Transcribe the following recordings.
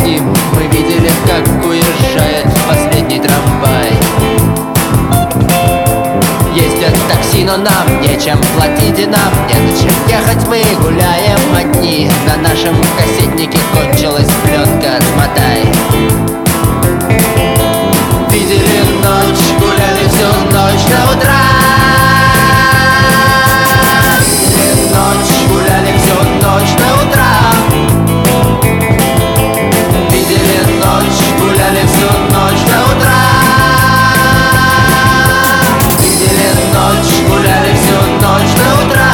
ним мы видели, как уезжает последний трамвай. Ездят такси, но нам нечем платить и нам незачем ехать. Мы гуляем одни, на нашем кассетнике кончилась пленка, смотай. Видели ночь, гуляли всю ночь до утра. Видели ночь, гуляли всю ночь до утра. Видели ночь, гуляли всю ночь до утра. Видели ночь, гуляли всю ночь до утра.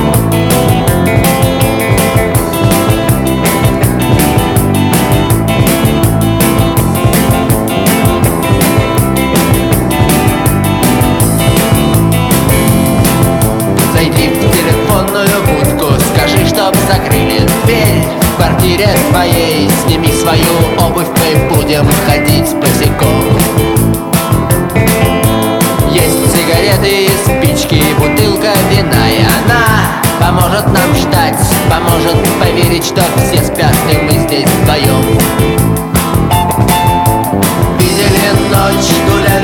Зайди в телефонную будку, скажи, чтоб закрыли дверь. В квартире твоей сними свою обувь, мы будем ходить босиком. Есть сигареты и спички, бутылка вина, и она поможет нам ждать, поможет поверить, что все спят, и мы здесь вдвоем. Видели ночь, гуляли